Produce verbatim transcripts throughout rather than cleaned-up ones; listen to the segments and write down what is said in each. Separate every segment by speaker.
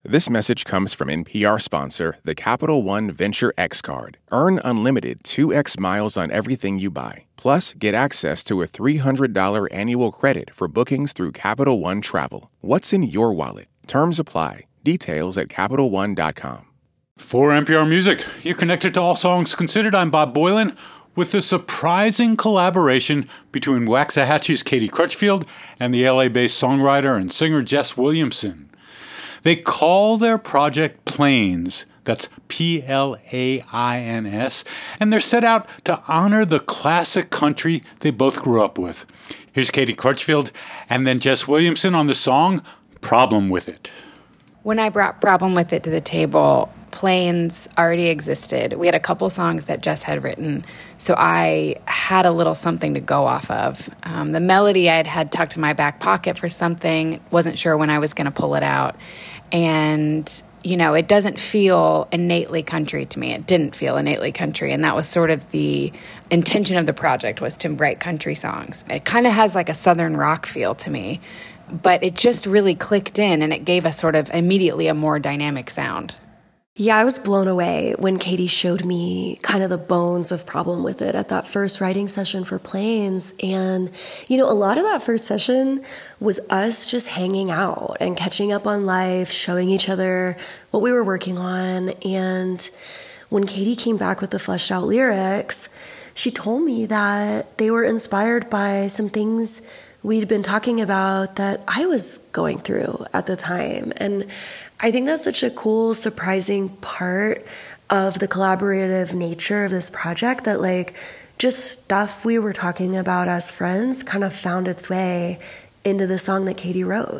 Speaker 1: This message comes from N P R sponsor, the Capital One Venture X Card. Earn unlimited two x miles on everything you buy. Plus, get access to a three hundred dollars annual credit for bookings through Capital One Travel. What's in your wallet? Terms apply. Details at Capital One dot com.
Speaker 2: For N P R Music, you're connected to All Songs Considered. I'm Bob Boilen with the surprising collaboration between Waxahachie's Katie Crutchfield and the L A-based songwriter and singer Jess Williamson. They call their project Plains, that's P L A I N S, and they're set out to honor the classic country they both grew up with. Here's Katie Crutchfield and then Jess Williamson on the song Problem With It.
Speaker 3: When I brought Problem With It to the table, Plains already existed. We had a couple songs that Jess had written, so I had a little something to go off of. Um, the melody I had had tucked in my back pocket for something, wasn't sure when I was going to pull it out. And, you know, it doesn't feel innately country to me. It didn't feel innately country, and that was sort of the intention of the project, was to write country songs. It kind of has like a southern rock feel to me, but it just really clicked in, and it gave us sort of immediately a more dynamic sound.
Speaker 4: Yeah, I was blown away when Katie showed me kind of the bones of Problem With It at that first writing session for Plains. And, you know, a lot of that first session was us just hanging out and catching up on life, showing each other what we were working on. And when Katie came back with the fleshed out lyrics, she told me that they were inspired by some things we'd been talking about that I was going through at the time. And I think that's such a cool, surprising part of the collaborative nature of this project, that like just stuff we were talking about as friends kind of found its way into the song that Katie wrote.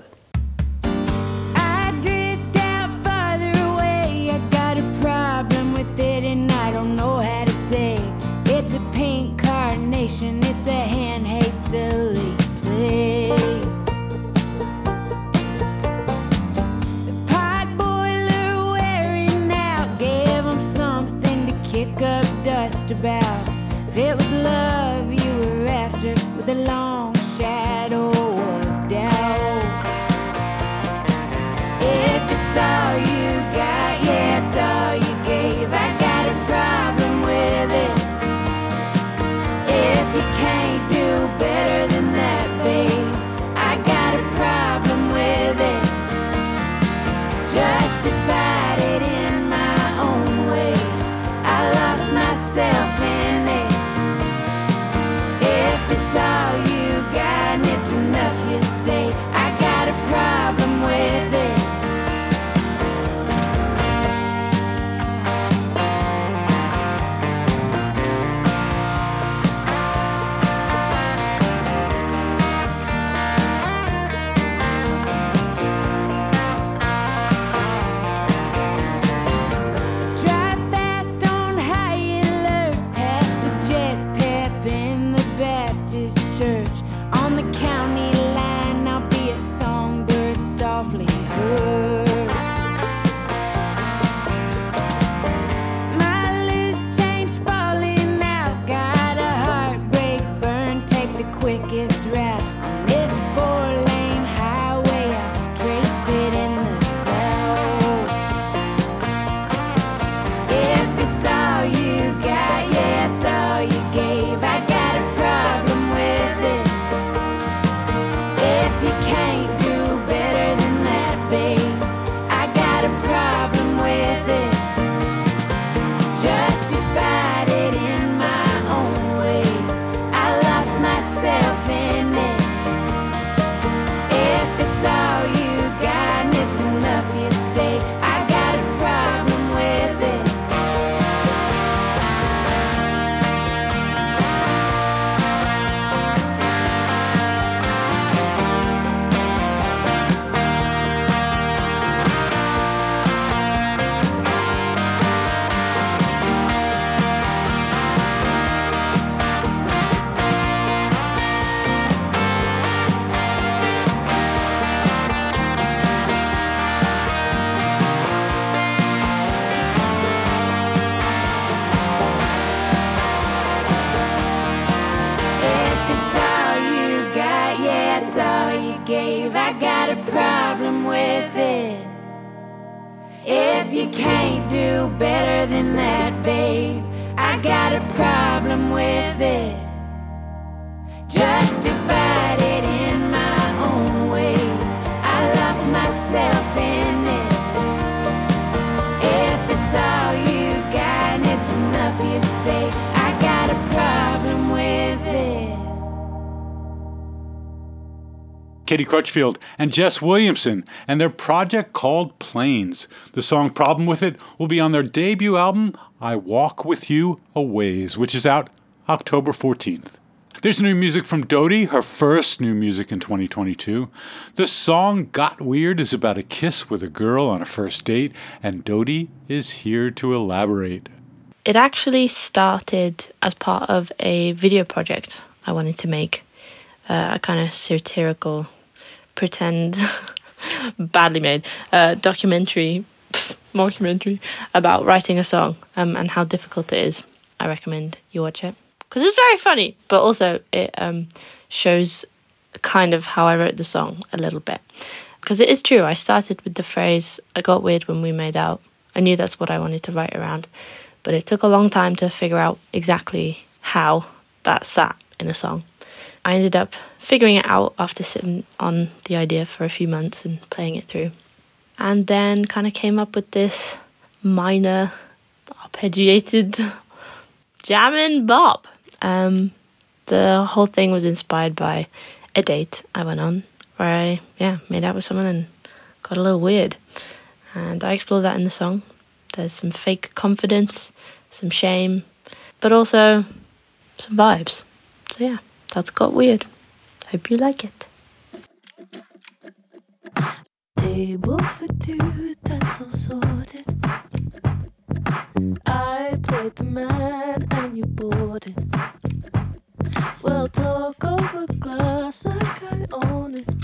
Speaker 5: I drift out farther away. I got a problem with it and I don't know how to say. It's a pink carnation, it's a hand hastily played. Kick up dust about. If it was love you were after, with a long shadow of doubt. If it's all you got, yeah, it's all you gave, I got a problem with it. If you can't do better than that, babe, I got a problem with it. Justified it in my own way. I lost myself in it. If it's all you you can't do better than that, babe, I got a problem with it. Justified it in my own way. I lost myself in it. If it's all you got and it's enough you say, I got a problem with it.
Speaker 2: Katie Crutchfield and Jess Williamson and their project called Planes. The song Problem With It will be on their debut album, I Walk With You A Ways, which is out October fourteenth. There's new music from Dodie, her first new music in twenty twenty-two. The song Got Weird is about a kiss with a girl on a first date, and Dodie is here to elaborate.
Speaker 6: It actually started as part of a video project I wanted to make, uh, a kind of satirical, pretend, badly made uh, documentary, pff, mockumentary about writing a song um, and how difficult it is. I recommend you watch it. Because it's very funny, but also it um, shows kind of how I wrote the song a little bit. Because it is true, I started with the phrase, I got weird when we made out. I knew that's what I wanted to write around. But it took a long time to figure out exactly how that sat in a song. I ended up figuring it out after sitting on the idea for a few months and playing it through. And then kind of came up with this minor, arpeggiated jammin' bop. Um, the whole thing was inspired by a date I went on where I, yeah, made out with someone and got a little weird. And I explore that in the song. There's some fake confidence, some shame, but also some vibes. So yeah, that's Got Weird. Hope you like it.
Speaker 7: Table for two, that's all sorted. I played the man and you bought it. We'll talk over glass like I own it.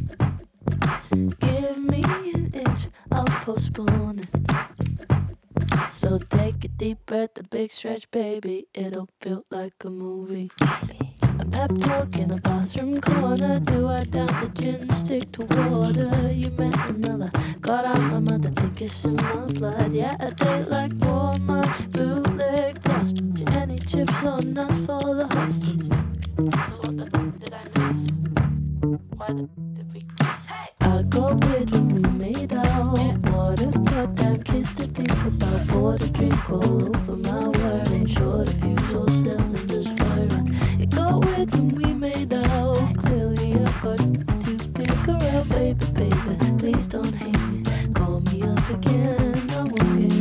Speaker 7: Give me an inch, I'll postpone it. So take a deep breath, a big stretch, baby. It'll feel like a movie. A pep talk in a bathroom corner. Do I down the gin, stick to water? You met another, got out my mother, think it's in my blood. Yeah, a date like war, my bootleg boss. Any chips or nuts for the hostage? So what the f*** did I miss? Why the f*** did we... I got weird when we made out. What a goddamn kiss to think about. Poured a drink all over my wearing. Short a fuse, all cylinders firing. It got weird when we made out. Clearly I got to figure out. Baby, baby, please don't hate me. Call me up again, I won't get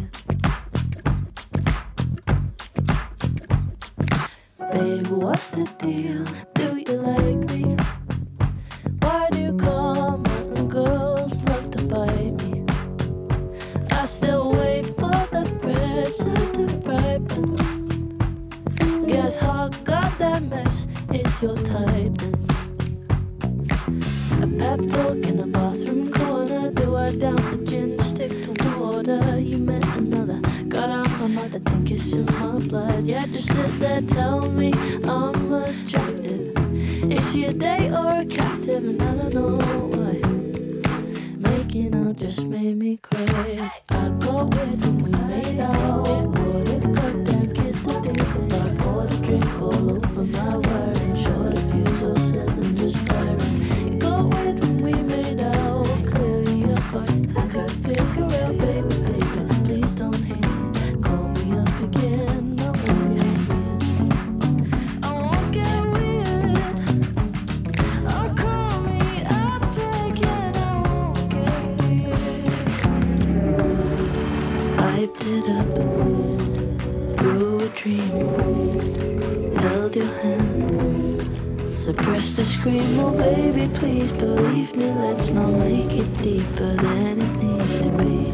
Speaker 7: weird. Baby, what's the deal? Do you like me? Why do common girls love to bite me? I still wait for the pressure to ripen. Guess how goddamn mess is your type then? A pep talk in a bathroom corner. Do I down the gin, stick to water? You met another, got out my mother, think it's in my blood. Yeah, just sit there, tell me I'm attractive. Is she a date or a captive? And I don't know why. Making out just made me cry. I got weird when we made out. What a goddamn kiss to think about. Poured a drink all over my wiring. Short a fuse, all cylinders firing. It got weird when we made out. Clearly I got, I could figure out. Baby, baby, please don't hate me. Call me up again, I won't get weird. I won't get weird. Oh, call me up again, I won't get weird. Hyped it up through a dream. Held your hand, suppressed a scream. Oh baby, please believe me. Let's not make it deeper than it needs to be.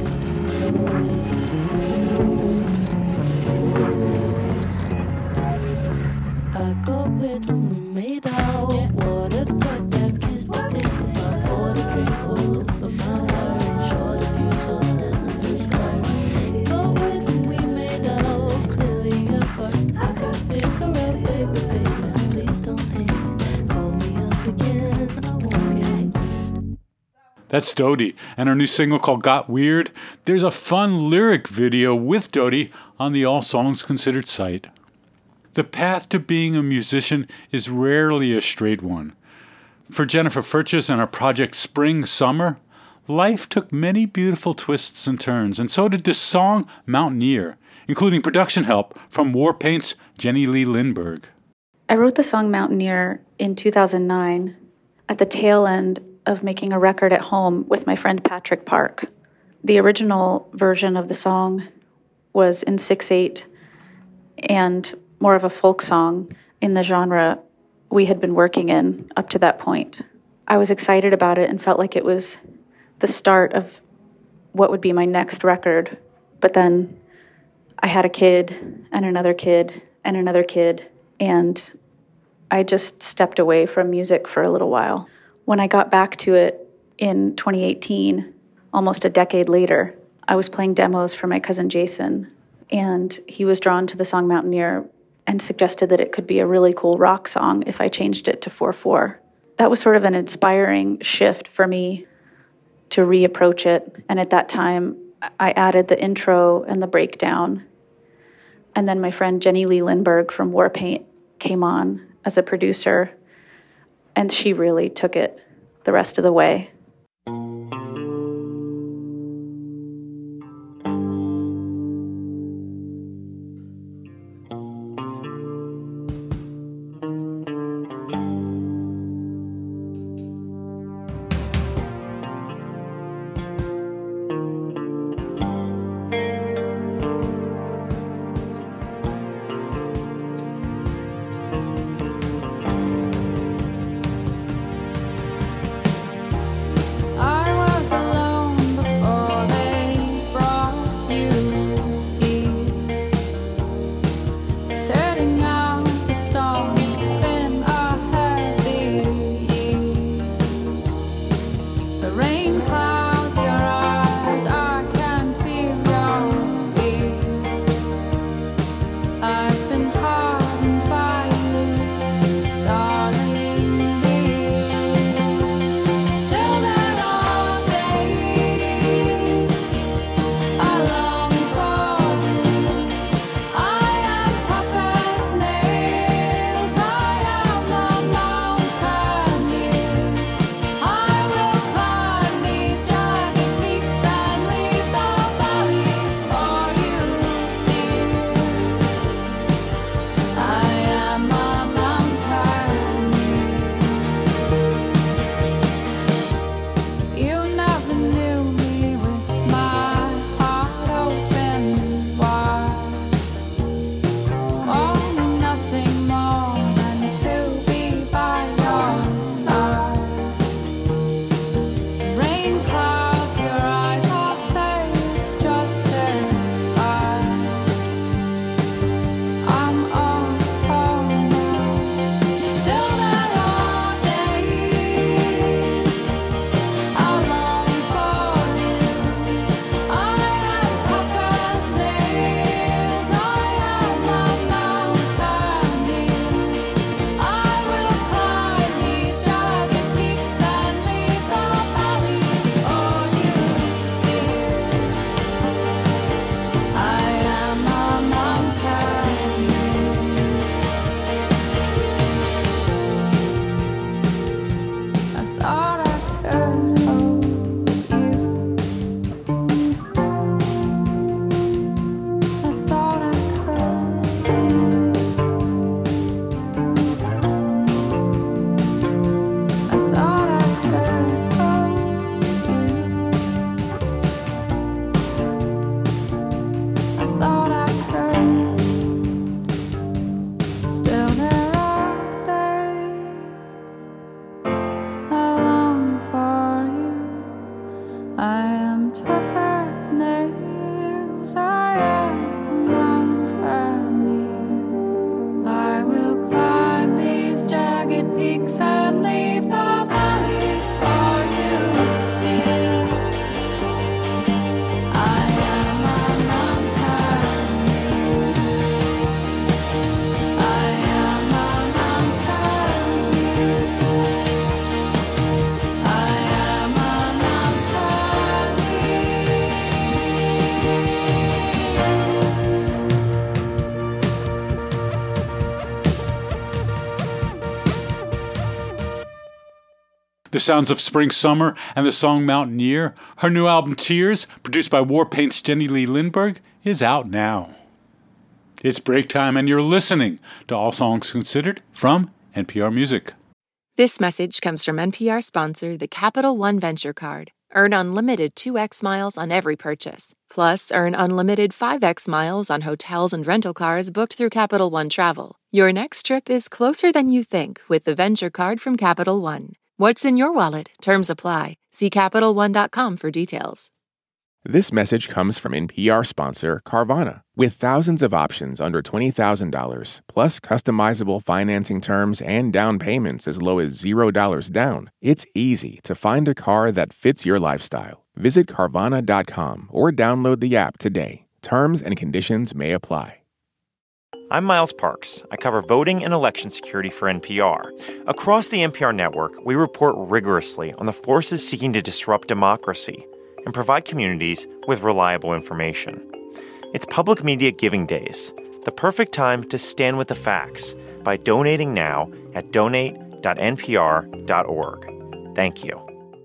Speaker 7: I got weird when we made out. What a goddamn kiss to think about. Poured a drink all over my wiring. Short a fuse, all cylinders firing. It got weird when we made out. Clearly I got to figure out. Baby, baby, please don't hate me. Call me up again, I won't get weird.
Speaker 2: That's Dodie, and her new single called Got Weird. There's a fun lyric video with Dodie on the All Songs Considered site. The path to being a musician is rarely a straight one. For Jennifer Furches and her project Spring Summer, life took many beautiful twists and turns, and so did this song Mountaineer, including production help from Warpaint's Jenny Lee Lindberg.
Speaker 8: I wrote the song Mountaineer in two thousand nine at the tail end of making a record at home with my friend Patrick Park. The original version of the song was in six eight and more of a folk song in the genre we had been working in up to that point. I was excited about it and felt like it was the start of what would be my next record. But then I had a kid and another kid and another kid, and I just stepped away from music for a little while. When I got back to it in twenty eighteen, almost a decade later, I was playing demos for my cousin Jason, and he was drawn to the song Mountaineer and suggested that it could be a really cool rock song if I changed it to four four. That was sort of an inspiring shift for me to reapproach it, and at that time, I added the intro and the breakdown, and then my friend Jenny Lee Lindberg from Warpaint came on as a producer, and she really took it the rest of the way.
Speaker 2: The sounds of Spring Summer and the song Mountaineer, her new album Tears, produced by Warpaint's Jenny Lee Lindberg, is out now. It's break time and you're listening to All Songs Considered from N P R Music.
Speaker 9: This message comes from N P R sponsor, the Capital One Venture Card. Earn unlimited two x miles on every purchase. Plus, earn unlimited five x miles on hotels and rental cars booked through Capital One Travel. Your next trip is closer than you think with the Venture Card from Capital One. What's in your wallet? Terms apply. See Capital One dot com for details.
Speaker 1: This message comes from N P R sponsor Carvana. With thousands of options under twenty thousand dollars, plus customizable financing terms and down payments as low as zero dollars down, it's easy to find a car that fits your lifestyle. Visit Carvana dot com or download the app today. Terms and conditions may apply.
Speaker 10: I'm Miles Parks. I cover voting and election security for N P R. Across the N P R network, we report rigorously on the forces seeking to disrupt democracy and provide communities with reliable information. It's Public Media Giving Days, the perfect time to stand with the facts by donating now at donate dot n p r dot org. Thank you.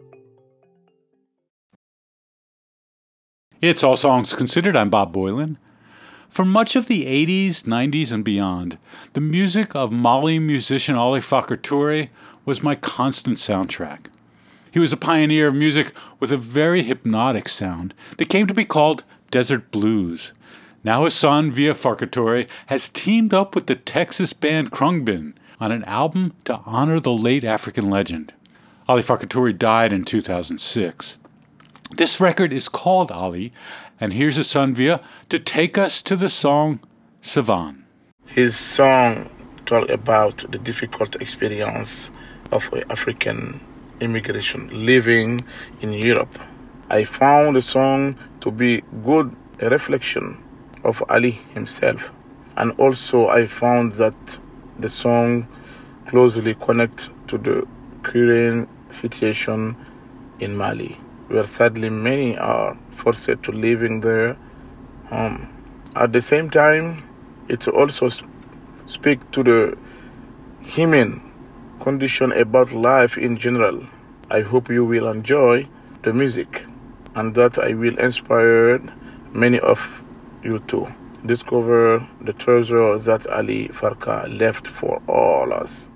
Speaker 2: It's All Songs Considered. I'm Bob Boilen. For much of the eighties, nineties, and beyond, the music of Mali musician Ali Farka Touré was my constant soundtrack. He was a pioneer of music with a very hypnotic sound that came to be called desert blues. Now his son, Via Farka Touré, has teamed up with the Texas band Khruangbin on an album to honor the late African legend. Ali Farka Touré died in two thousand six. This record is called Ali, and here's his son Via to take us to the song Savan.
Speaker 11: His song talked about the difficult experience of African immigration living in Europe. I found the song to be good a reflection of Ali himself, and also I found that the song closely connects to the current situation in Mali, where sadly many are forced to living there. Um, at the same time, it also sp- speaks to the human condition about life in general. I hope you will enjoy the music and that I will inspire many of you to discover the treasure that Ali Farka left for all us.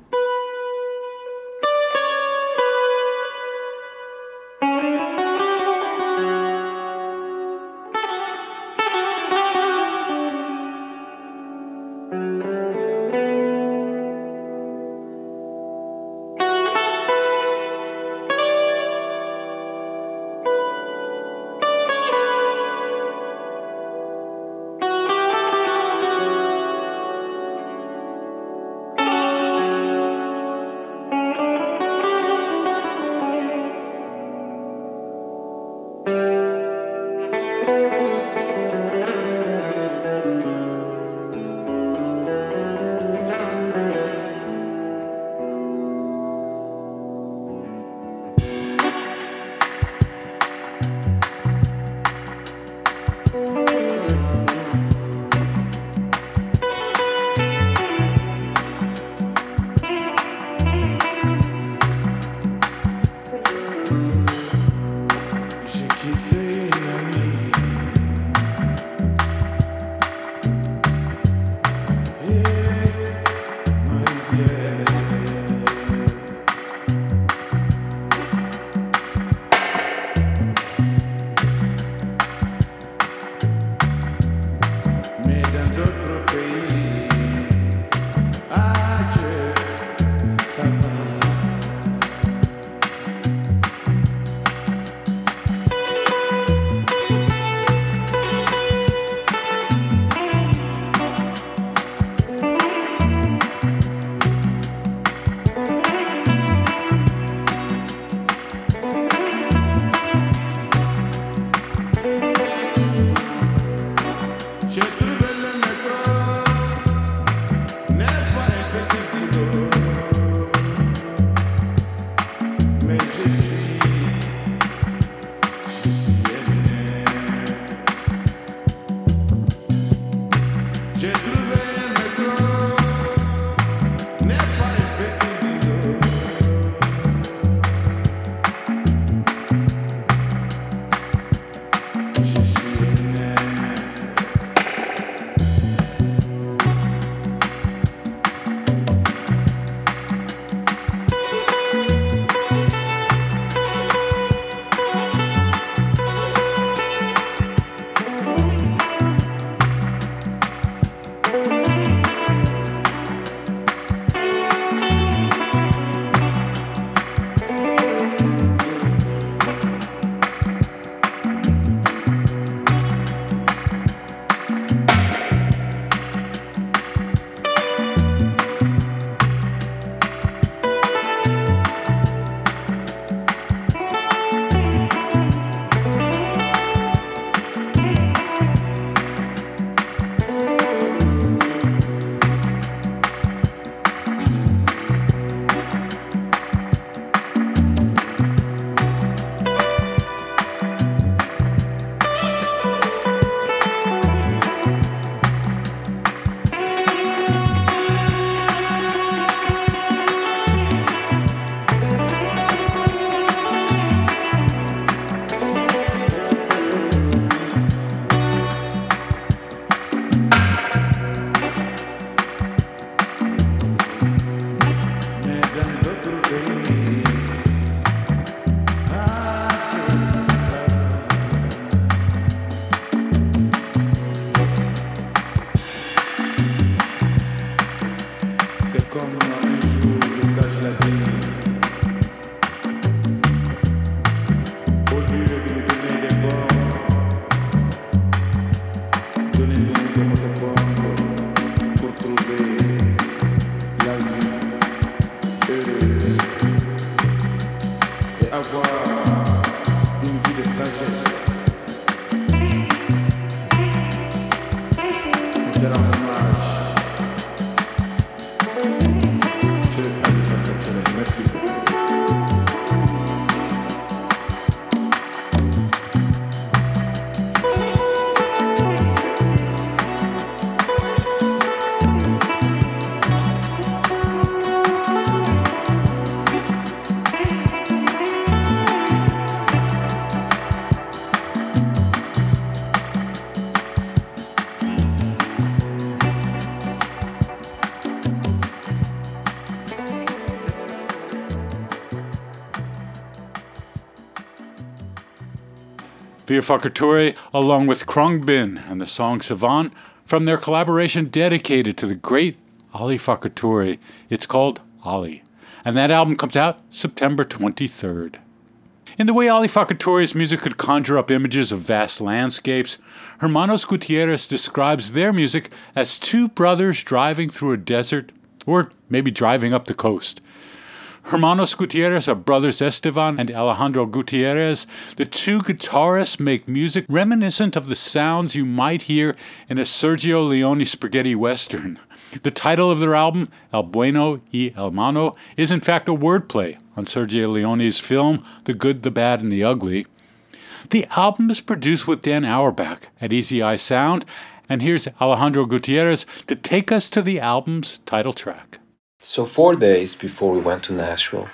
Speaker 2: Vieux Farka Touré, along with Khruangbin and the song Savan, from their collaboration dedicated to the great Ali Farka Touré. It's called Ali, and that album comes out September twenty-third. In the way Ali Farka Touré's music could conjure up images of vast landscapes, Hermanos Gutierrez describes their music as two brothers driving through a desert, or maybe driving up the coast. Hermanos Gutierrez are brothers Estevan and Alejandro Gutierrez. The two guitarists make music reminiscent of the sounds you might hear in a Sergio Leone spaghetti western. The title of their album, El Bueno y El Malo, is in fact a wordplay on Sergio Leone's film The Good, the Bad, and the Ugly. The album is produced with Dan Auerbach at Easy Eye Sound, and here's Alejandro Gutierrez to take us to the album's title track.
Speaker 12: So four days before we went to Nashville,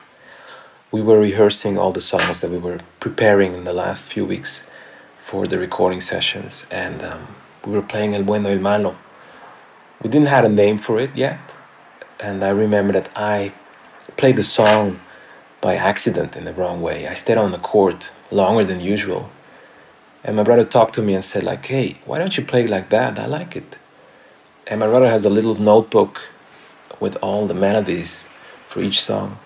Speaker 12: we were rehearsing all the songs that we were preparing in the last few weeks for the recording sessions, and um, we were playing El Bueno y El Malo. We didn't have a name for it yet, and I remember that I played the song by accident in the wrong way. I stayed on the chord longer than usual, and my brother talked to me and said like, "Hey, why don't you play it like that? I like it." And my brother has a little notebook with all the melodies for each song.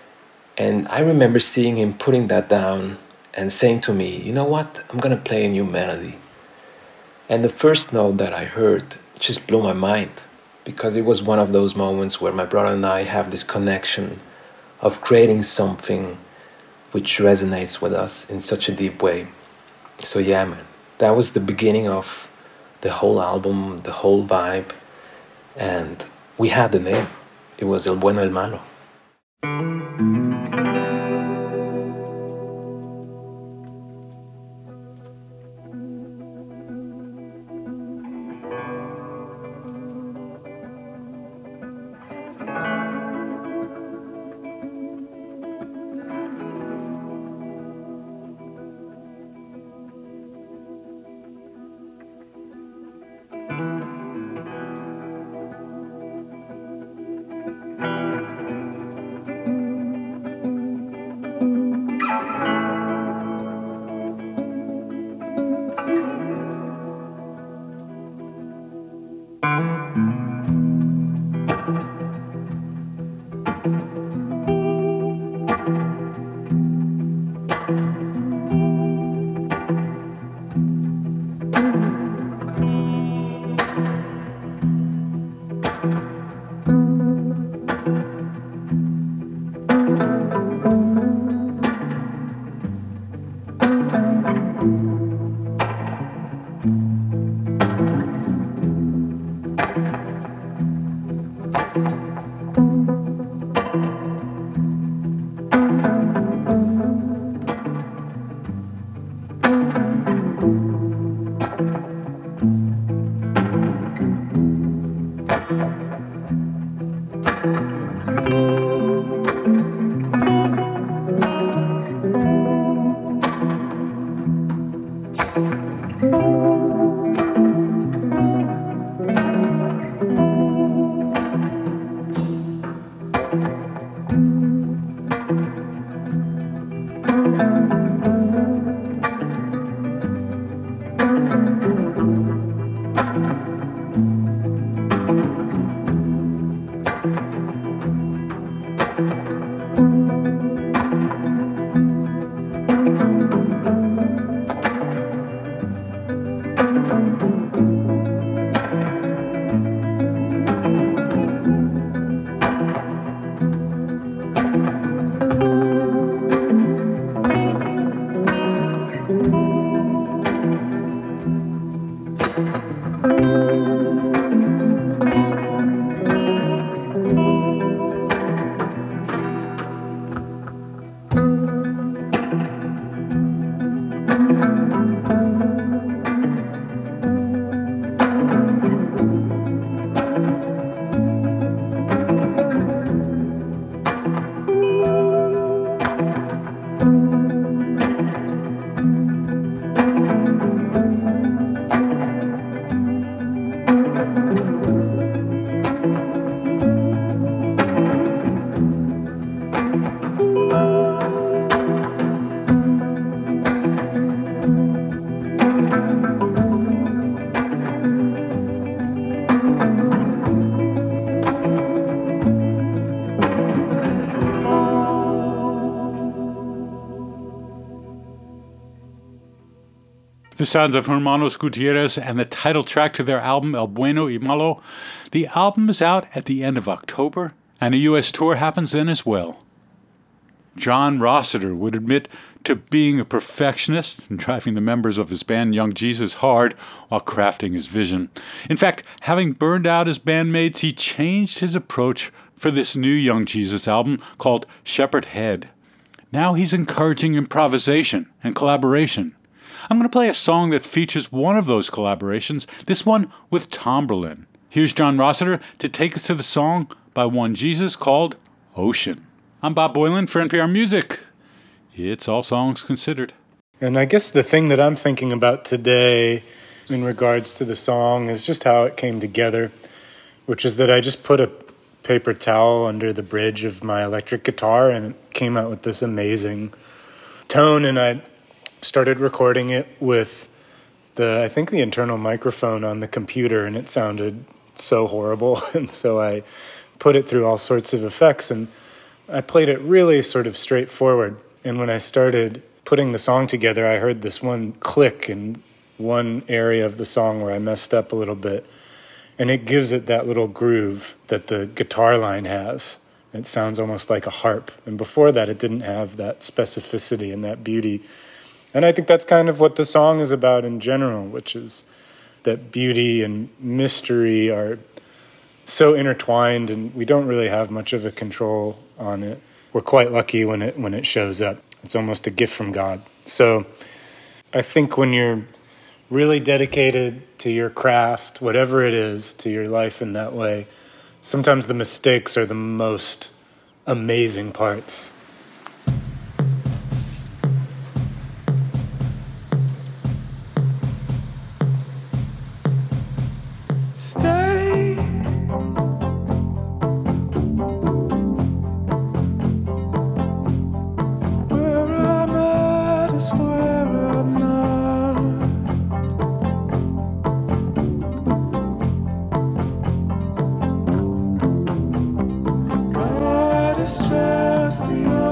Speaker 12: And I remember seeing him putting that down and saying to me, "You know what? I'm gonna play a new melody." And the first note that I heard just blew my mind, because it was one of those moments where my brother and I have this connection of creating something which resonates with us in such a deep way. So yeah, man, that was the beginning of the whole album, the whole vibe, and we had the name. It was El Bueno y El Malo.
Speaker 2: The sounds of Hermanos Gutierrez and the title track to their album El Bueno y Malo. The album is out at the end of October, and a U S tour happens then as well. John Rossiter would admit to being a perfectionist and driving the members of his band Young Jesus hard while crafting his vision. In fact, having burned out his bandmates, he changed his approach for this new Young Jesus album called Shepherd Head. Now he's encouraging improvisation and collaboration. I'm going to play a song that features one of those collaborations, this one with Tomberlin. Here's John Rossiter to take us to the song by One Jesus called Ocean. I'm Bob Boilen for N P R Music. It's All Songs Considered.
Speaker 13: And I guess the thing that I'm thinking about today in regards to the song is just how it came together, which is that I just put a paper towel under the bridge of my electric guitar and it came out with this amazing tone, and I started recording it with the, I think the internal microphone on the computer, and it sounded so horrible. And so I put it through all sorts of effects, and I played it really sort of straightforward. And when I started putting the song together, I heard this one click in one area of the song where I messed up a little bit. And it gives it that little groove that the guitar line has. It sounds almost like a harp. And before that, it didn't have that specificity and that beauty. And I think that's kind of what the song is about in general, which is that beauty and mystery are so intertwined, and we don't really have much of a control on it. We're quite lucky when it when it shows up. It's almost a gift from God. So I think when you're really dedicated to your craft, whatever it is, to your life in that way, sometimes the mistakes are the most amazing parts.
Speaker 14: God is just the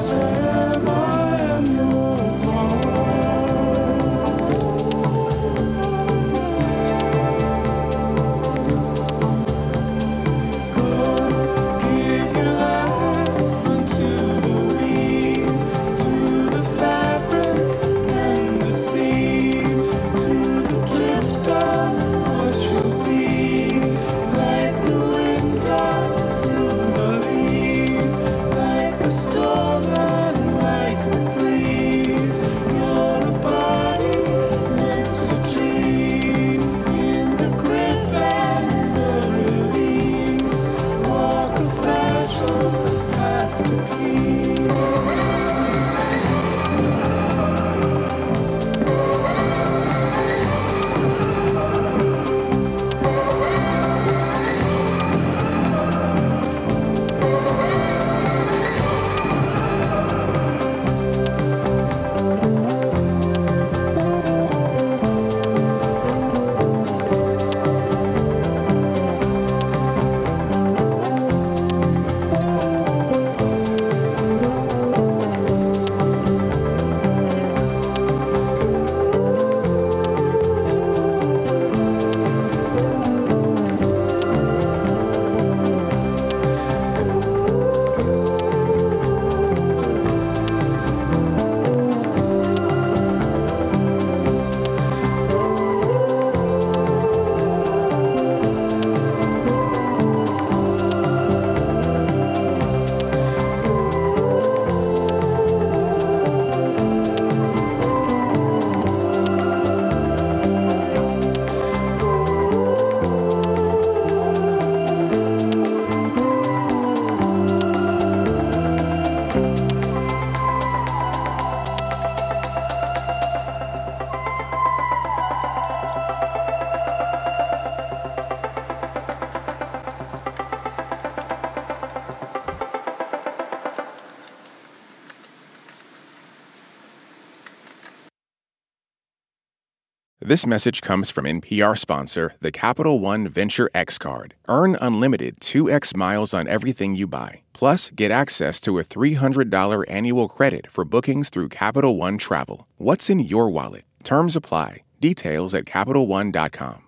Speaker 1: This message comes from N P R sponsor, the Capital One Venture X Card. Earn unlimited two X miles on everything you buy. Plus, get access to a three hundred dollars annual credit for bookings through Capital One Travel. What's in your wallet? Terms apply. Details at Capital One dot com.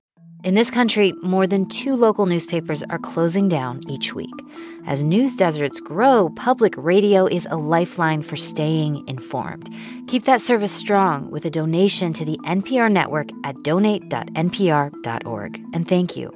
Speaker 14: In this country, more than two local newspapers are closing down each week. As news deserts grow, public radio is a lifeline for staying informed. Keep that service strong with a donation to the N P R network at donate dot N P R dot org. And thank you.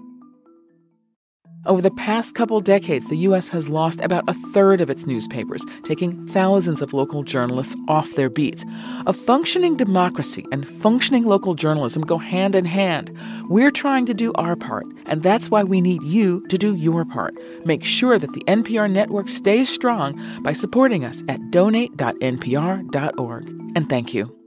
Speaker 15: Over the past couple decades, the U S has lost about a third of its newspapers, taking thousands of local journalists off their beats. A functioning democracy and functioning local journalism go hand in hand. We're trying to do our part, and that's why we need you to do your part. Make sure that the N P R network stays strong by supporting us at donate dot N P R dot org. And thank you.